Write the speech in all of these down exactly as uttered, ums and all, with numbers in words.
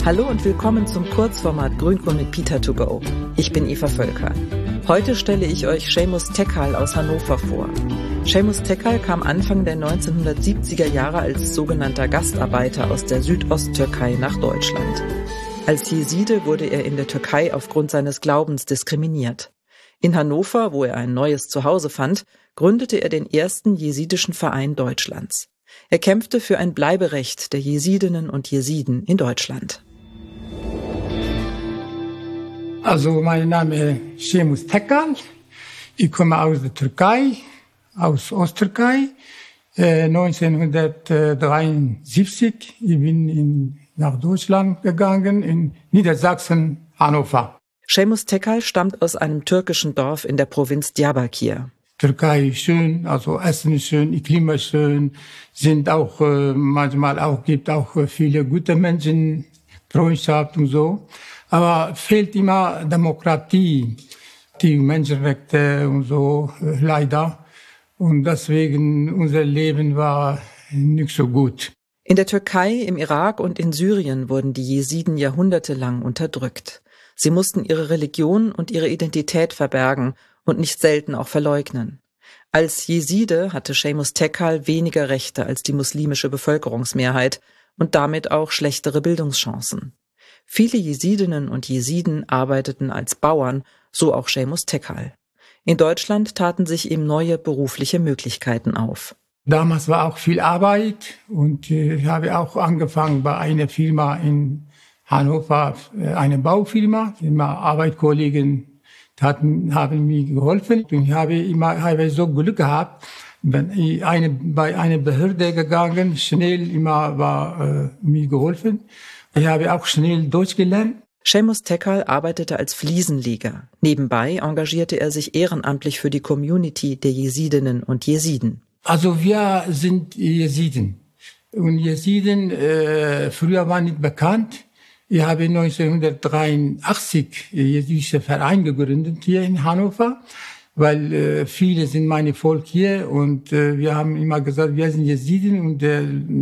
Hallo und willkommen zum Kurzformat Grünkohl mit Peter to go. Ich bin Eva Völker. Heute stelle ich euch Seamus Tekal aus Hannover vor. Seamus Tekal kam Anfang der neunzehnhundertsiebziger Jahre als sogenannter Gastarbeiter aus der Südosttürkei nach Deutschland. Als Jeside wurde er in der Türkei aufgrund seines Glaubens diskriminiert. In Hannover, wo er ein neues Zuhause fand, gründete er den ersten jesidischen Verein Deutschlands. Er kämpfte für ein Bleiberecht der Jesidinnen und Jesiden in Deutschland. Also mein Name ist Seamus Tekal. Ich komme aus der Türkei, aus Osttürkei, äh, neunzehnhundertdreiundsiebzig. Ich bin in, nach Deutschland gegangen, in Niedersachsen, Hannover. Seamus Tekal stammt aus einem türkischen Dorf in der Provinz Diyarbakir. Türkei ist schön, also Essen ist schön, Klima ist schön, sind auch äh, manchmal auch gibt auch äh, viele gute Menschen, Freundschaft und so. Aber fehlt immer Demokratie, die Menschenrechte und so, äh, leider. Und deswegen unser Leben war nicht so gut. In der Türkei, im Irak und in Syrien wurden die Jesiden jahrhundertelang unterdrückt. Sie mussten ihre Religion und ihre Identität verbergen und nicht selten auch verleugnen. Als Jeside hatte Seamus Tekal weniger Rechte als die muslimische Bevölkerungsmehrheit und damit auch schlechtere Bildungschancen. Viele Jesidinnen und Jesiden arbeiteten als Bauern, so auch Seamus Tekal. In Deutschland taten sich ihm neue berufliche Möglichkeiten auf. Damals war auch viel Arbeit und ich habe auch angefangen bei einer Firma in Hannover, eine Baufirma. Immer Arbeitskollegen hatten, haben mir geholfen. Und ich habe immer habe so Glück gehabt, wenn ich eine, bei einer Behörde gegangen, schnell immer war äh, mir geholfen. Ich habe auch schnell Deutsch gelernt. Seamus Tekal arbeitete als Fliesenleger. Nebenbei engagierte er sich ehrenamtlich für die Community der Jesidinnen und Jesiden. Also wir sind Jesiden. Und Jesiden äh, früher waren nicht bekannt. Ich habe neunzehnhundertdreiundachtzig einen jesidischen Verein gegründet hier in Hannover, weil äh, viele sind meine Volk hier und äh, wir haben immer gesagt, wir sind Jesiden und äh,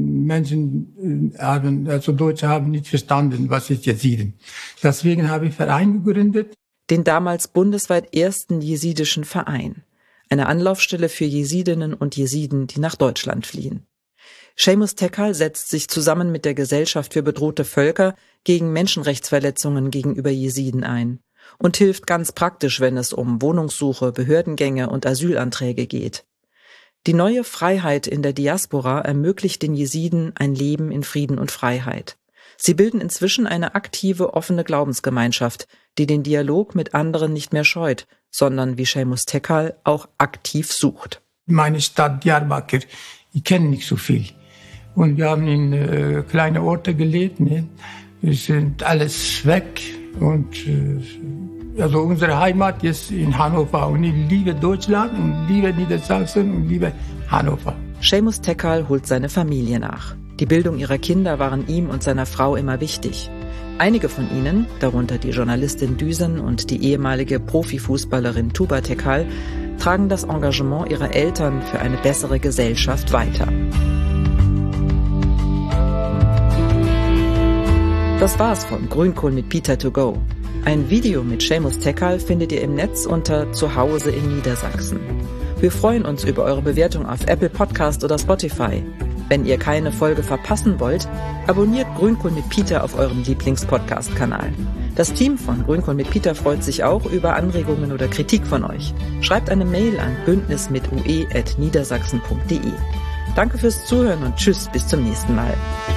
Menschen äh, haben, also Deutsche haben nicht verstanden, was ist Jesiden. Deswegen habe ich einen Verein gegründet. Den damals bundesweit ersten jesidischen Verein. Eine Anlaufstelle für Jesidinnen und Jesiden, die nach Deutschland fliehen. Seamus Tekal setzt sich zusammen mit der Gesellschaft für bedrohte Völker gegen Menschenrechtsverletzungen gegenüber Jesiden ein und hilft ganz praktisch, wenn es um Wohnungssuche, Behördengänge und Asylanträge geht. Die neue Freiheit in der Diaspora ermöglicht den Jesiden ein Leben in Frieden und Freiheit. Sie bilden inzwischen eine aktive, offene Glaubensgemeinschaft, die den Dialog mit anderen nicht mehr scheut, sondern, wie Seamus Tekal, auch aktiv sucht. Meine Stadt Diyarbakir, ich kenne nicht so viel. Und wir haben in äh, kleine Orte gelebt. Ne? Wir sind alles weg. Und äh, also unsere Heimat ist in Hannover. Und ich liebe Deutschland und liebe Niedersachsen und liebe Hannover. Seamus Tekal holt seine Familie nach. Die Bildung ihrer Kinder waren ihm und seiner Frau immer wichtig. Einige von ihnen, darunter die Journalistin Düsen und die ehemalige Profifußballerin Tuba Tekal, tragen das Engagement ihrer Eltern für eine bessere Gesellschaft weiter. Das war's von Grünkohl mit Peter to go. Ein Video mit Seamus Tekal findet ihr im Netz unter Zuhause in Niedersachsen. Wir freuen uns über eure Bewertung auf Apple Podcast oder Spotify. Wenn ihr keine Folge verpassen wollt, abonniert Grünkohl mit Peter auf eurem Lieblings-Podcast-Kanal. Das Team von Grünkohl mit Peter freut sich auch über Anregungen oder Kritik von euch. Schreibt eine Mail an bündnis mit ue at niedersachsen punkt de. Danke fürs Zuhören und tschüss, bis zum nächsten Mal.